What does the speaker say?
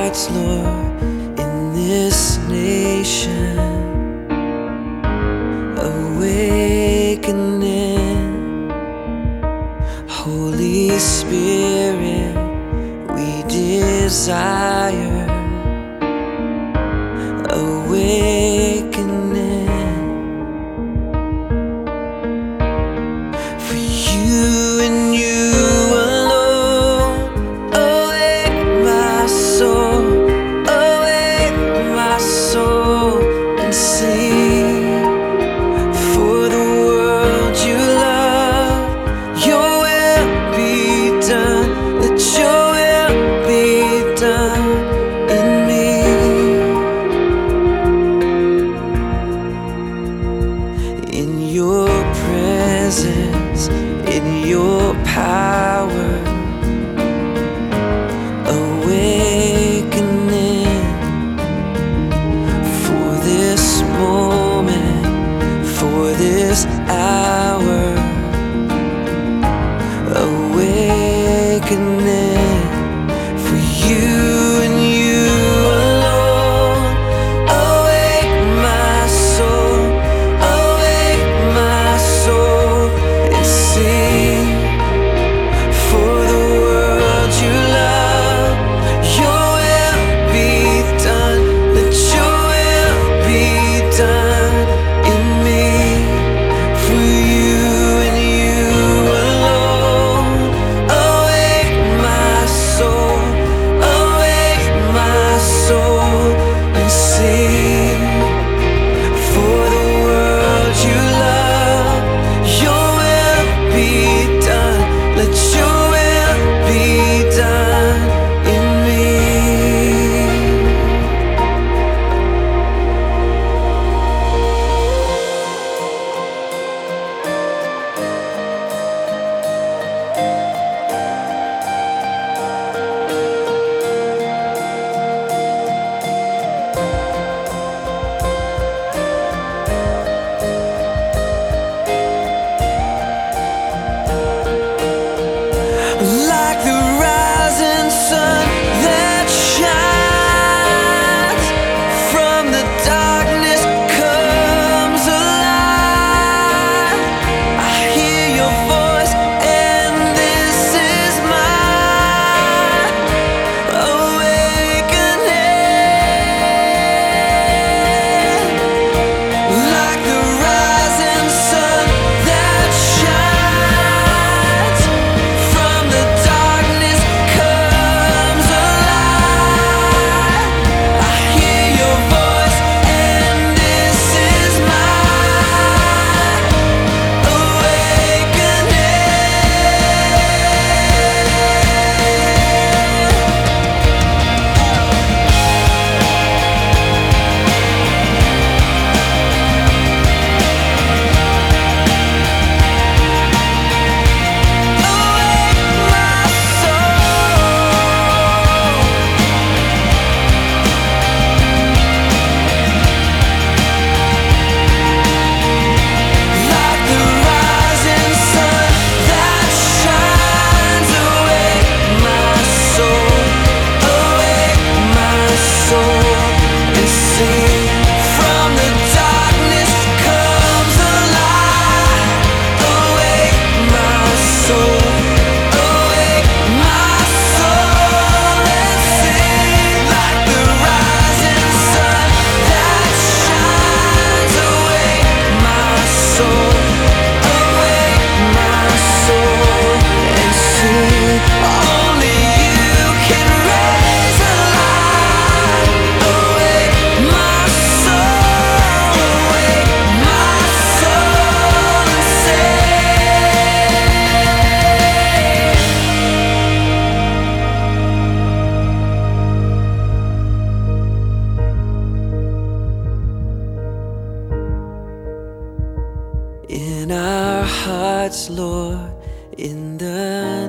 hearts, Lord, in this nation, awakening. Holy Spirit, we desire awakening. For you and you alone, awake my soul, and sing. For the world you love, your will be done. Let your will be done in me. In your presence, in your power, awakening. For this moment, for this hour, awakening. For you and you alone, awake my soul, and sing. For the world you love, your will be done. Let your will be done in me. For you and you alone, awake my soul, and sing. For the world you love, your will be done. Let your will be done in me. Like the rising sun that shines from the darkness comes alive. I hear your voice and this is my awakening. Like the rising sun that shines from the darkness comes alive. I hear your voice and this is my awakening. Like the rising sun that shines, awake my soul, and sing. From the darkness comes alive. Awake my soul, and sing. Like the rising sun that shines, awake my soul, and sing. Only you can raise a light. Awake my soul, and sing. In our hearts, Lord, in the